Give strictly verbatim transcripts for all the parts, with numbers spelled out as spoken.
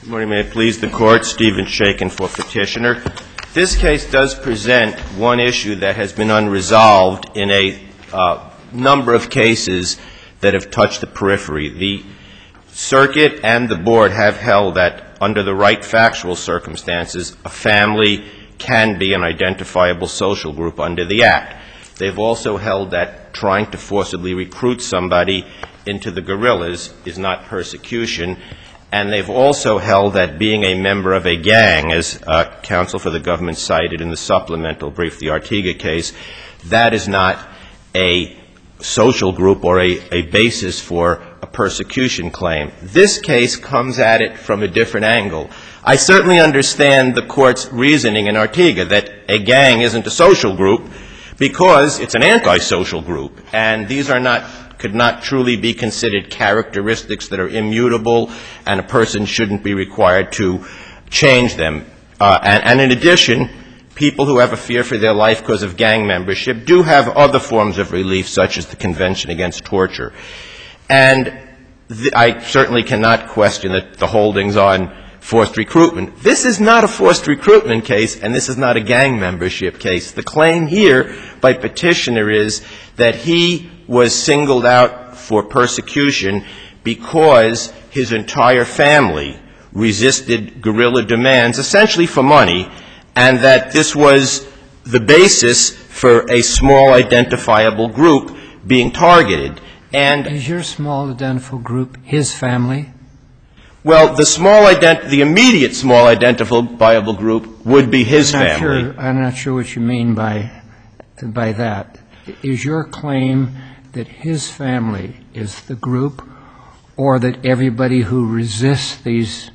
Good morning. May it please the Court. Stephen Shakin for petitioner. This case does present one issue that has been unresolved in a uh, number of cases that have touched the periphery. The Circuit and the Board have held that under the right factual circumstances, a family can be an identifiable social group under the Act. They've also held that trying to forcibly recruit somebody into the guerrillas is not persecution. And they've also held that being a member of a gang, as uh, counsel for the government cited in the supplemental brief, the Artiga case, that is not a social group or a, a basis for a persecution claim. This case comes at it from a different angle. I certainly understand the Court's reasoning in Artiga that a gang isn't a social group because it's an antisocial group, and these are not could not truly be considered characteristics that are immutable, and a person shouldn't be required to change them. Uh, and, and in addition, people who have a fear for their life because of gang membership do have other forms of relief, such as the Convention Against Torture. And th- I certainly cannot question that the holdings on forced recruitment. This is not a forced recruitment case, and this is not a gang membership case. The claim here by petitioner is that he was singled out for persecution because his entire family resisted guerrilla demands, essentially for money, and that this was the basis for a small identifiable group being targeted. And is your small identifiable group his family? Well, the small ident- the immediate small identifiable group would be his I'm not family. Sure, I'm not sure what you mean by by that. Is your claim that his family is the group, or that everybody who resists these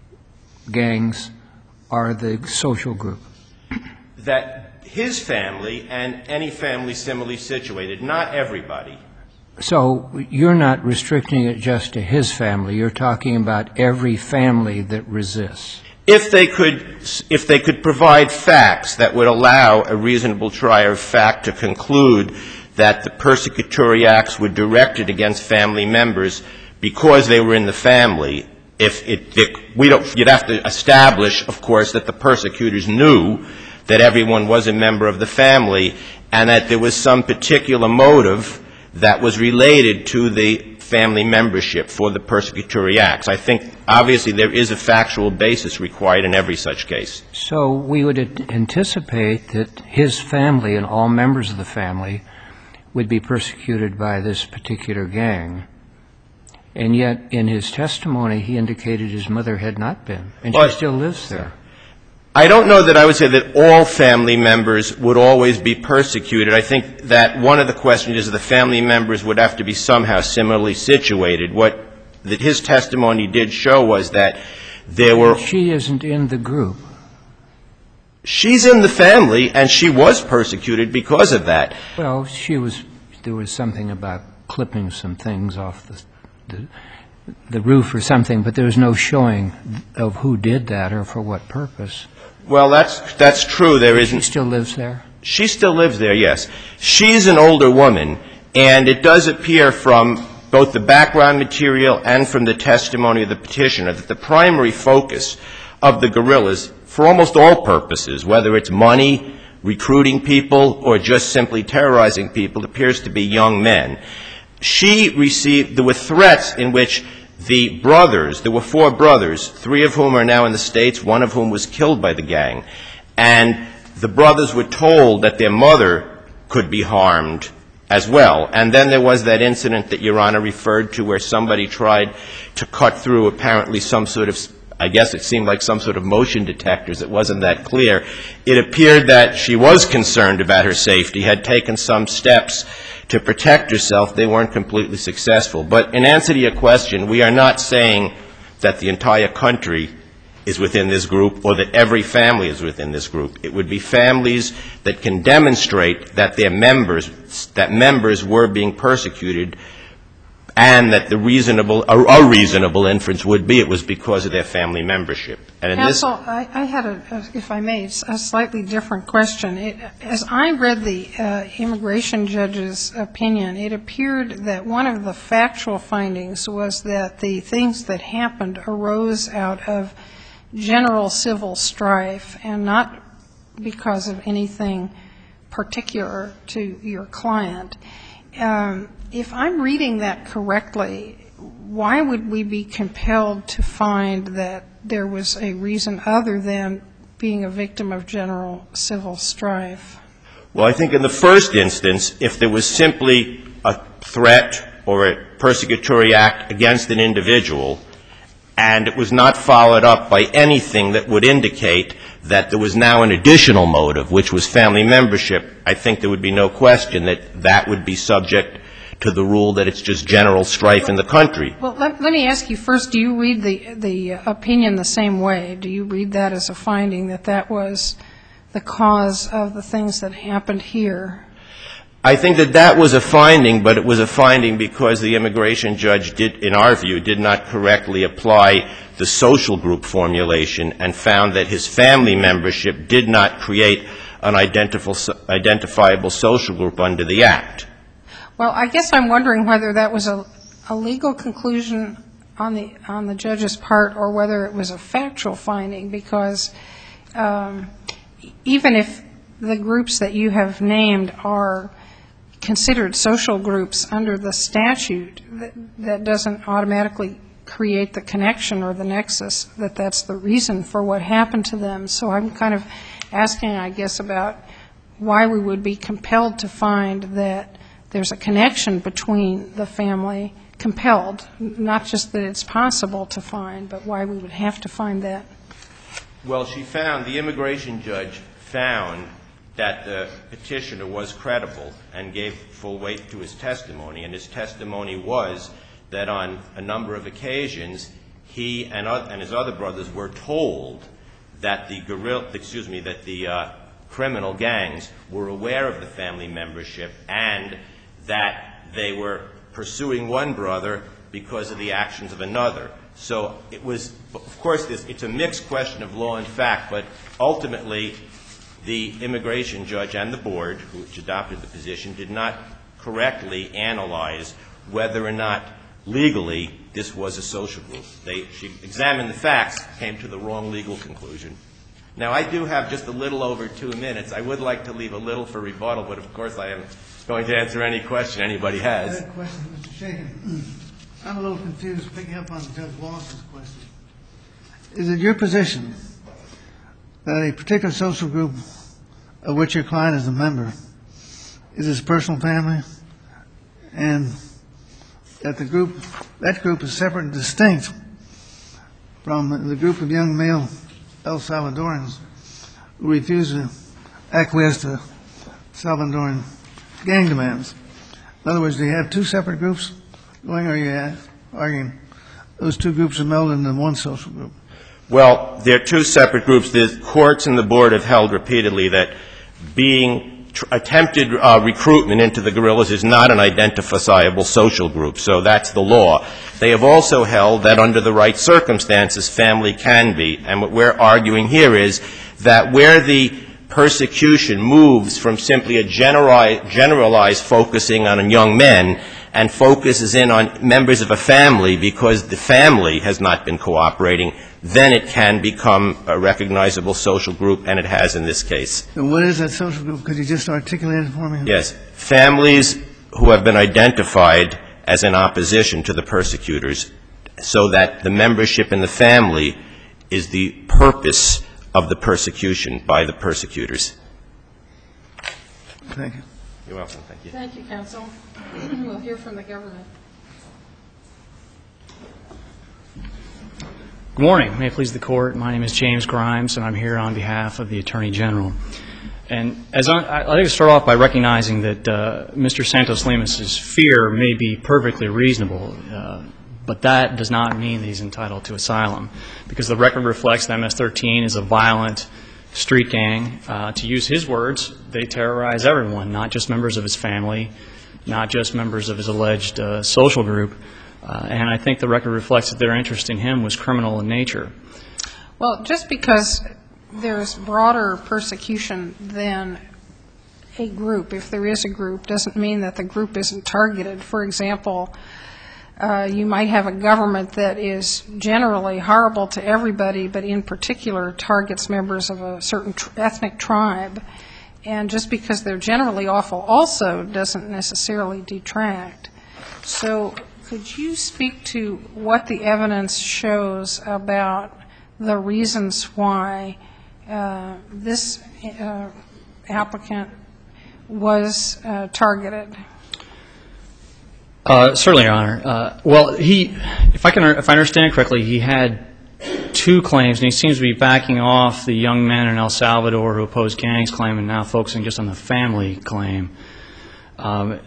gangs are the social group? That his family and any family similarly situated, not everybody. So you're not restricting it just to his family. You're talking about every family that resists. If they could, if they could provide facts that would allow a reasonable trier of fact to conclude that the persecutory acts were directed against family members because they were in the family, if it, it we don't, you'd have to establish, of course, that the persecutors knew that everyone was a member of the family and that there was some particular motive that was related to the family membership for the persecutory acts. I think, obviously, there is a factual basis required in every such case. So we would anticipate that his family and all members of the family would be persecuted by this particular gang. And yet, in his testimony, he indicated his mother had not been, and well, she still lives there. I don't know that I would say that all family members would always be persecuted. I think that one of the questions is the family members would have to be somehow similarly situated. What that his testimony did show was that there were... She isn't in the group. She's in the family, and she was persecuted because of that. Well, she was, there was something about clipping some things off the, the, the roof or something, but there was no showing of who did that or for what purpose. Well, that's that's true. There isn't. She still lives there? She still lives there, yes. She's an older woman, and it does appear from both the background material and from the testimony of the petitioner that the primary focus of the guerrillas, for almost all purposes, whether it's money, recruiting people, or just simply terrorizing people, appears to be young men. She received, there were threats in which the brothers, there were four brothers, three of whom are now in the States, one of whom was killed by the gang. And the brothers were told that their mother could be harmed as well. And then there was that incident that Your Honor referred to where somebody tried to cut through apparently some sort of, I guess it seemed like some sort of motion detectors. It wasn't that clear. It appeared that she was concerned about her safety, had taken some steps to protect herself. They weren't completely successful. But in answer to your question, we are not saying that the entire country is within this group or that every family is within this group. It would be families that can demonstrate that their members, that members were being persecuted and that the reasonable, or a reasonable inference would be it was because of their family membership. And in this... Counsel, I, I had, a, if I may, a slightly different question. It, as I read the uh, immigration judge's opinion, it appeared that one of the factual findings was that the things that happened arose out of general civil strife and not because of anything particular to your client. Um, if I'm reading that correctly, why would we be compelled to find that there was a reason other than being a victim of general civil strife? Well, I think in the first instance, if there was simply a threat or a persecutory act against an individual, and it was not followed up by anything that would indicate that there was now an additional motive, which was family membership, I think there would be no question that that would be subject to the rule that it's just general strife in the country. Well, let, let me ask you first, do you read the, the opinion the same way? Do you read that as a finding that that was the cause of the things that happened here? I think that that was a finding, but it was a finding because the immigration judge did, in our view, did not correctly apply the social group formulation and found that his family membership did not create an identifiable social group under the Act. Well, I guess I'm wondering whether that was a, a legal conclusion on the, on the judge's part or whether it was a factual finding, because um, even if the groups that you have named are considered social groups under the statute, that, that doesn't automatically create the connection or the nexus that that's the reason for what happened to them. So I'm kind of asking, I guess, about why we would be compelled to find that there's a connection between the family, compelled, not just that it's possible to find, but why we would have to find that. Well, she found, the immigration judge found that the petitioner was credible and gave full weight to his testimony, and his testimony was that on a number of occasions he and, other, and his other brothers were told that the guerrilla, excuse me, that the uh, criminal gangs were aware of the family membership and that they were pursuing one brother because of the actions of another. So it was, of course, this, it's a mixed question of law and fact, but ultimately the immigration judge and the board, which adopted the position, did not correctly analyze whether or not legally this was a social group. They, she examined the facts, came to the wrong legal conclusion. Now, I do have just a little over two minutes. I would like to leave a little for rebuttal, but of course I am going to answer any question anybody has. I have a question, Mister Shakin. I'm a little confused picking up on Judge Wallace's question. Is it your position that a particular social group of which your client is a member is his personal family, and that the group, that group is separate and distinct from the group of young male El Salvadorans who refuse to acquiesce to Salvadoran gang demands? In other words, do you have two separate groups going, or are you arguing those two groups are melded into one social group? Well, they're two separate groups. The courts and the board have held repeatedly that being tr- attempted uh, recruitment into the guerrillas is not an identifiable social group. So that's the law. They have also held that under the right circumstances, family can be. And what we're arguing here is that where the persecution moves from simply a generali- generalized focusing on young men and focuses in on members of a family because the family has not been cooperating, then it can become a recognizable social group, and it has in this case. And what is that social group? Could you just articulate it for me? Yes. Families who have been identified as in opposition to the persecutors, so that the membership in the family is the purpose of the persecution by the persecutors. Thank you. You're welcome. Thank you. Thank you, counsel. We'll hear from the government. Good morning. May it please the Court. My name is James Grimes, and I'm here on behalf of the Attorney General. And as I, I'd like to start off by recognizing that uh, Mister Santos-Lemus's fear may be perfectly reasonable, uh, but that does not mean that he's entitled to asylum, because the record reflects that M S thirteen is a violent street gang. Uh, to use his words, they terrorize everyone, not just members of his family, not just members of his alleged uh, social group. Uh, and I think the record reflects that their interest in him was criminal in nature. Well, just because there's broader persecution than a group, if there is a group, doesn't mean that the group isn't targeted. For example, uh, you might have a government that is generally horrible to everybody, but in particular targets members of a certain tr- ethnic tribe. And just because they're generally awful also doesn't necessarily detract. So could you speak to what the evidence shows about the reasons why uh, this uh, applicant was uh, targeted? Uh, certainly, Your Honor. Uh, well, he, if I can, if I understand correctly, he had two claims, and he seems to be backing off the young men in El Salvador who opposed gangs claim and now focusing just on the family claim. Um,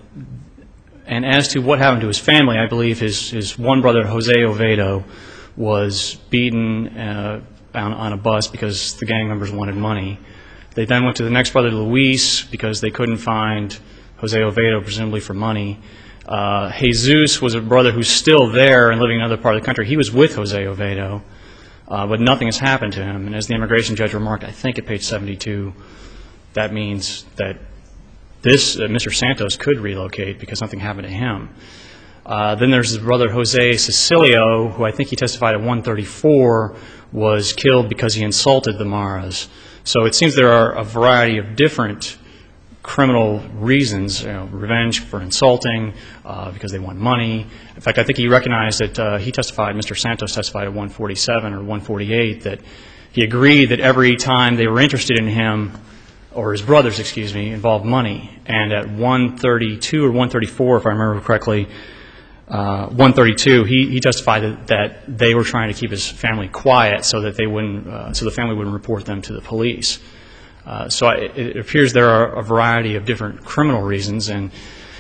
and as to what happened to his family, I believe his, his one brother, Jose Oviedo, was beaten uh, on, on a bus because the gang members wanted money. They then went to the next brother, Luis, because they couldn't find Jose Oviedo, presumably for money. Uh, Jesus was a brother who's still there and living in another part of the country. He was with Jose Oviedo, uh, but nothing has happened to him. And as the immigration judge remarked, I think at page seventy-two, that means that this uh, Mister Santos could relocate because nothing happened to him. Uh, then there's his brother Jose Cecilio, who I think he testified at one thirty-four, was killed because he insulted the Maras. So it seems there are a variety of different criminal reasons, you know, revenge for insulting, uh, because they want money. In fact, I think he recognized that uh, he testified, Mister Santos testified at one forty-seven or one forty-eight, that he agreed that every time they were interested in him, or his brothers, excuse me, involved money. And at one thirty-two or one thirty-four, if I remember correctly, uh, one thirty-two, he, he testified that, that they were trying to keep his family quiet so that they wouldn't, uh, so the family wouldn't report them to the police. Uh, so I, it appears there are a variety of different criminal reasons, and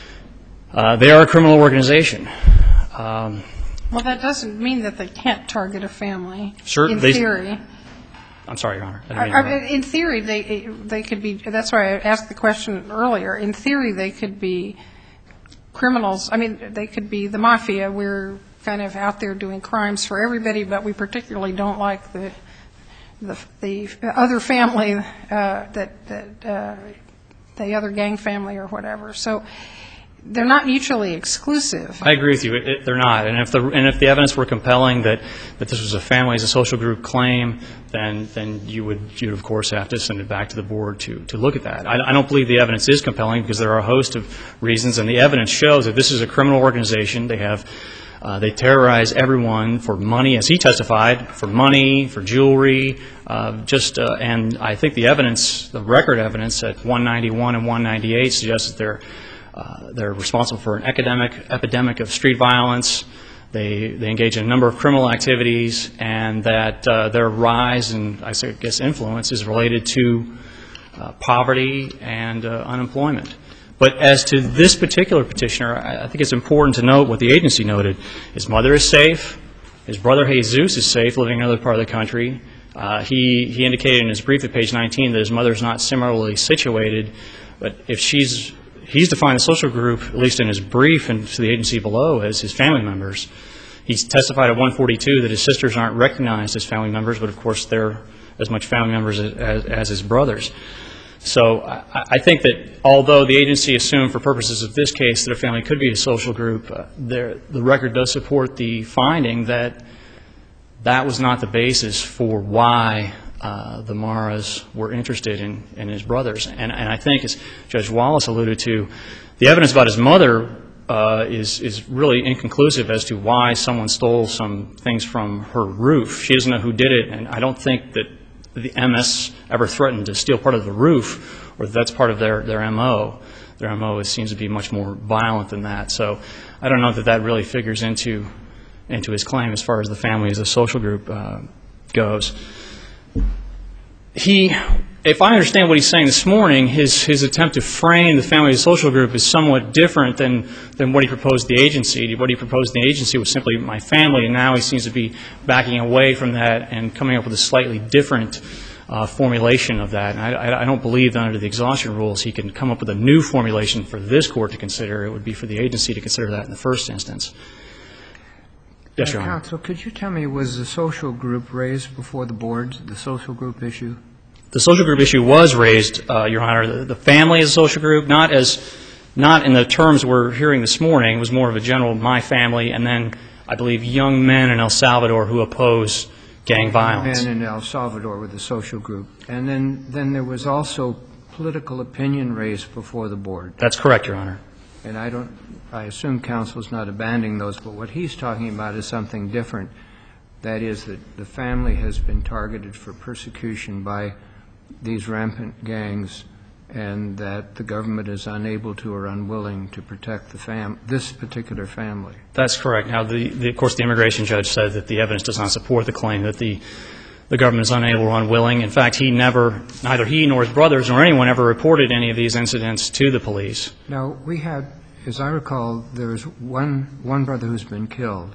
uh, they are a criminal organization. Um, Well, that doesn't mean that they can't target a family. Sure, in they- theory. I'm sorry, Your Honor. I didn't I- mean to I- interrupt. In theory, they they could be. That's why I asked the question earlier. In theory, they could be criminals. I mean, they could be the mafia. We're kind of out there doing crimes for everybody, but we particularly don't like the the, the other family, uh, that that uh, the other gang family or whatever. So they're not mutually exclusive. I agree with you. It, it, they're not. And if the and if the evidence were compelling that, that this was a family as a social group claim, then then you would you would of course have to send it back to the board to to look at that. I, I don't believe the evidence is compelling because there are a host of reasons, and the evidence shows that this is a criminal organization. They have uh, they terrorize everyone for money, as he testified, for money, for jewelry, uh, just uh, and I think the evidence, the record evidence at one ninety-one and one ninety-eight suggests that they're Uh, they're responsible for an epidemic, epidemic of street violence. They, they engage in a number of criminal activities, and that uh, their rise and, I guess, influence is related to uh, poverty and uh, unemployment. But as to this particular petitioner, I, I think it's important to note what the agency noted. His mother is safe. His brother Jesus is safe, living in another part of the country. Uh, he, he indicated in his brief at page nineteen that his mother is not similarly situated, but if she's He's defined the social group, at least in his brief and to the agency below, as his family members. He's testified at one forty-two that his sisters aren't recognized as family members, but of course they're as much family members as, as, as his brothers. So I, I think that although the agency assumed for purposes of this case that a family could be a social group, uh, there, the record does support the finding that that was not the basis for why Uh, the Maras were interested in, in his brothers. And, and I think, as Judge Wallace alluded to, the evidence about his mother uh, is, is really inconclusive as to why someone stole some things from her roof. She doesn't know who did it, and I don't think that the M S ever threatened to steal part of the roof, or that that's part of their, their M O. Their M O is, seems to be much more violent than that. So I don't know that that really figures into, into his claim as far as the family as a social group uh, goes. He, if I understand what he's saying this morning, his, his attempt to frame the family as a social group is somewhat different than, than what he proposed the agency. What he proposed the agency was simply my family, and now he seems to be backing away from that and coming up with a slightly different uh, formulation of that. And I, I don't believe that under the exhaustion rules he can come up with a new formulation for this Court to consider. It would be for the agency to consider that in the first instance. Yes, Your Honor. Counsel, could you tell me, was the social group raised before the board, the social group issue? The social group issue was raised, uh, Your Honor. The, the family is a social group, not as, not in the terms we're hearing this morning. It was more of a general my family, and then I believe young men in El Salvador who oppose gang violence. Men in El Salvador were the social group. And then, then there was also political opinion raised before the board. That's correct, Your Honor. And I don't, I assume counsel's not abandoning those, but what he's talking about is something different. That is that the family has been targeted for persecution by these rampant gangs, and that the government is unable to or unwilling to protect the fam this particular family. That's correct. Now, the, the, of course, the immigration judge said that the evidence does not support the claim that the the government is unable or unwilling. In fact, he never, neither he nor his brothers nor anyone ever reported any of these incidents to the police. Now, we had, as I recall, there's one one brother who's been killed.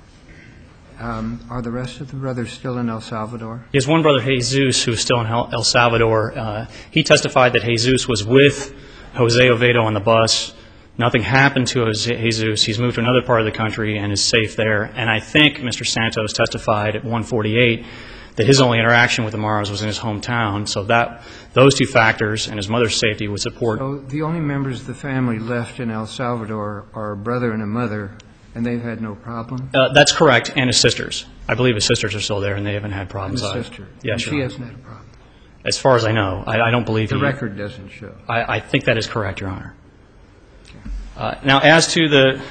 Um, are the rest of the brothers still in El Salvador? He has one brother, Jesus, who is still in El Salvador. Uh, he testified that Jesus was with Jose Oviedo on the bus. Nothing happened to Jesus. He's moved to another part of the country and is safe there. And I think Mister Santos testified at one forty-eight that his only interaction with the Maras was in his hometown. So that those two factors and his mother's safety would support. So the only members of the family left in El Salvador are a brother and a mother, and they've had no problem? Uh, that's correct, and his sisters. I believe his sisters are still there, and they haven't had problems. And his sister? Yes, and she hasn't had a problem? As far as I know. I, I don't believe the he... record doesn't show. I, I think that is correct, Your Honor. Uh, now, as to the,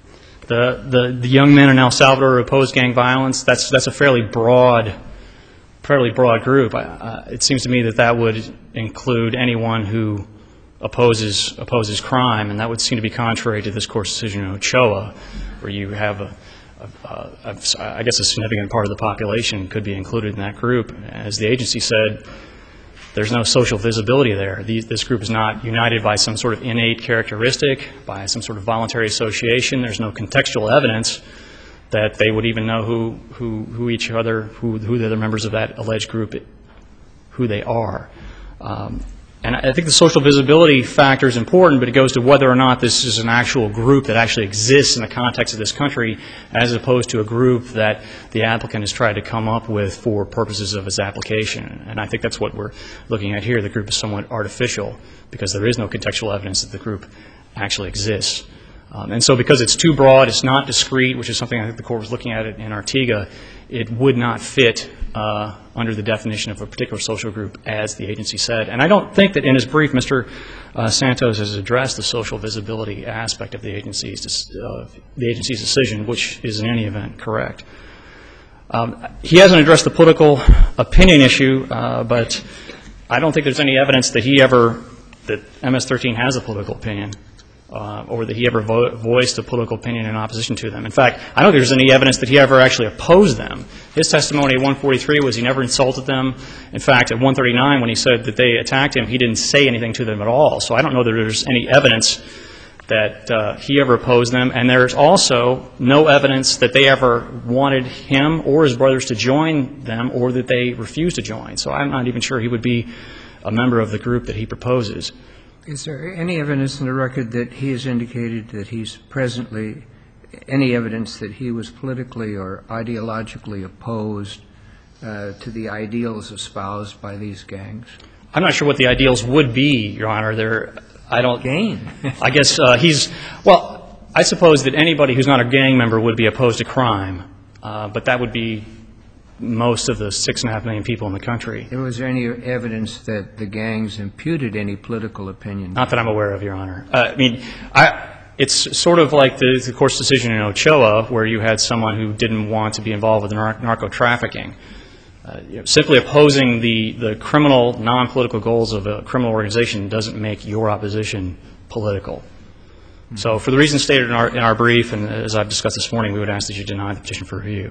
the the the young men in El Salvador who oppose gang violence, that's that's a fairly broad, fairly broad group. I, uh, it seems to me that that would include anyone who opposes opposes crime, and that would seem to be contrary to this Court's decision in Ochoa, where you have a, a, a, a I guess a significant part of the population could be included in that group. As the agency said, there's no social visibility there. These, this group is not united by some sort of innate characteristic, by some sort of voluntary association. There's no contextual evidence that they would even know who, who, who each other, who, who the other members of that alleged group, who they are. Um, and I think the social visibility factor is important, but it goes to whether or not this is an actual group that actually exists in the context of this country, as opposed to a group that the applicant has tried to come up with for purposes of his application. And I think that's what we're looking at here. The group is somewhat artificial because there is no contextual evidence that the group actually exists. Um, and so because it's too broad, it's not discrete, which is something I think the Court was looking at in Artiga, it would not fit uh, under the definition of a particular social group, as the agency said. And I don't think that in his brief, Mister Uh, Santos has addressed the social visibility aspect of the agency's, uh, the agency's decision, which is in any event correct. Um, he hasn't addressed the political opinion issue, uh, but I don't think there's any evidence that he ever, that M S thirteen has a political opinion. Uh, or that he ever vo voiced a political opinion in opposition to them. In fact, I don't think there's any evidence that he ever actually opposed them. His testimony at one forty-three was he never insulted them. In fact, at one thirty-nine, when he said that they attacked him, he didn't say anything to them at all. So I don't know that there's any evidence that uh, he ever opposed them. And there's also no evidence that they ever wanted him or his brothers to join them, or that they refused to join. So I'm not even sure he would be a member of the group that he proposes. Is there any evidence in the record that he has indicated that he's presently, any evidence that he was politically or ideologically opposed uh, to the ideals espoused by these gangs? I'm not sure what the ideals would be, Your Honor. They're, I don't... Gang. I guess uh, he's... Well, I suppose that anybody who's not a gang member would be opposed to crime, uh, but that would be most of the six and a half million people in the country. Was there any evidence that the gangs imputed any political opinion? Not that I'm aware of, Your Honor. Uh, I mean, I, it's sort of like the, the Court's decision in Ochoa, where you had someone who didn't want to be involved with nar narco trafficking. Uh, you know, simply opposing the, the criminal, non-political goals of a criminal organization doesn't make your opposition political. Mm-hmm. So for the reasons stated in our, in our brief, and as I've discussed this morning, we would ask that you deny the petition for review.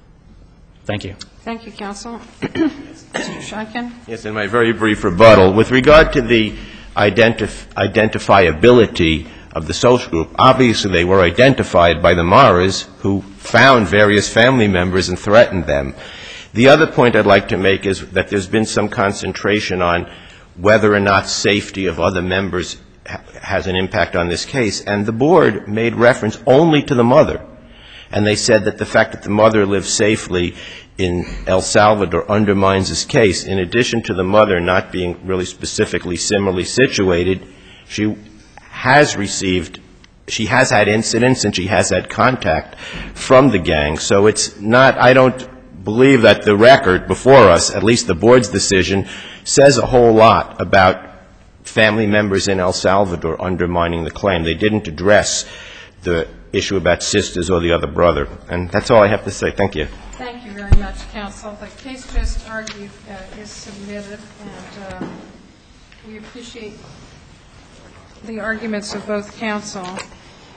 Thank you. Thank you, counsel. Mister Scheiken? Yes, in my very brief rebuttal, with regard to the identif identifiability of the social group, obviously they were identified by the Maras, who found various family members and threatened them. The other point I'd like to make is that there's been some concentration on whether or not safety of other members ha- has an impact on this case, and the board made reference only to the mother. And they said that the fact that the mother lives safely in El Salvador undermines this case. In addition to the mother not being really specifically similarly situated, she has received, she has had incidents and she has had contact from the gang. So it's not, I don't believe that the record before us, at least the board's decision, says a whole lot about family members in El Salvador undermining the claim. They didn't address the issue about sisters or the other brother. And that's all I have to say. Thank you. Thank you very much, counsel. The case just argued uh, is submitted, and uh, we appreciate the arguments of both counsel.